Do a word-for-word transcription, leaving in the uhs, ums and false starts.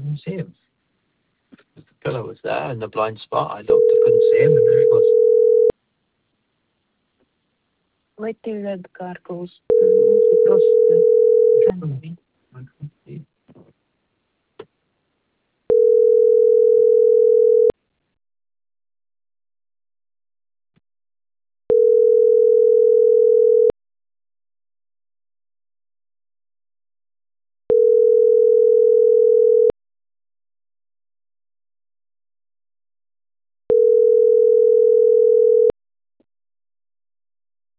didn't see him. The pillar was there in the blind spot. I looked, I couldn't see him, and there he was. Wait till the car goes uh, across the driveway.